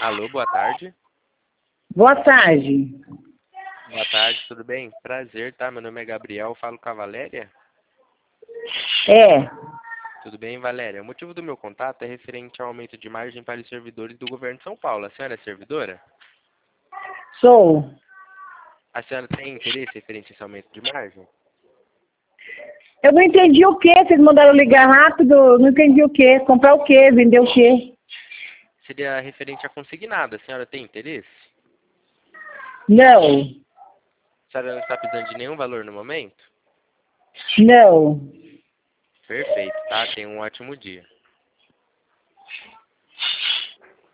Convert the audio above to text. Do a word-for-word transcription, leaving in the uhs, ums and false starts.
Alô, boa tarde. Boa tarde. Boa tarde, tudo bem? Prazer, tá? Meu nome é Gabriel, falo com a Valéria. É. Tudo bem, Valéria? O motivo do meu contato é referente ao aumento de margem para os servidores do governo de São Paulo. A senhora é servidora? Sou. A senhora tem interesse referente a esse aumento de margem? Eu não entendi o que, vocês mandaram ligar rápido, não entendi o que. Comprar o que, vender o que? Seria referente a consignado. A senhora tem interesse? Não. A senhora não está precisando de nenhum valor no momento? Não. Perfeito, tá? Tenha um ótimo dia.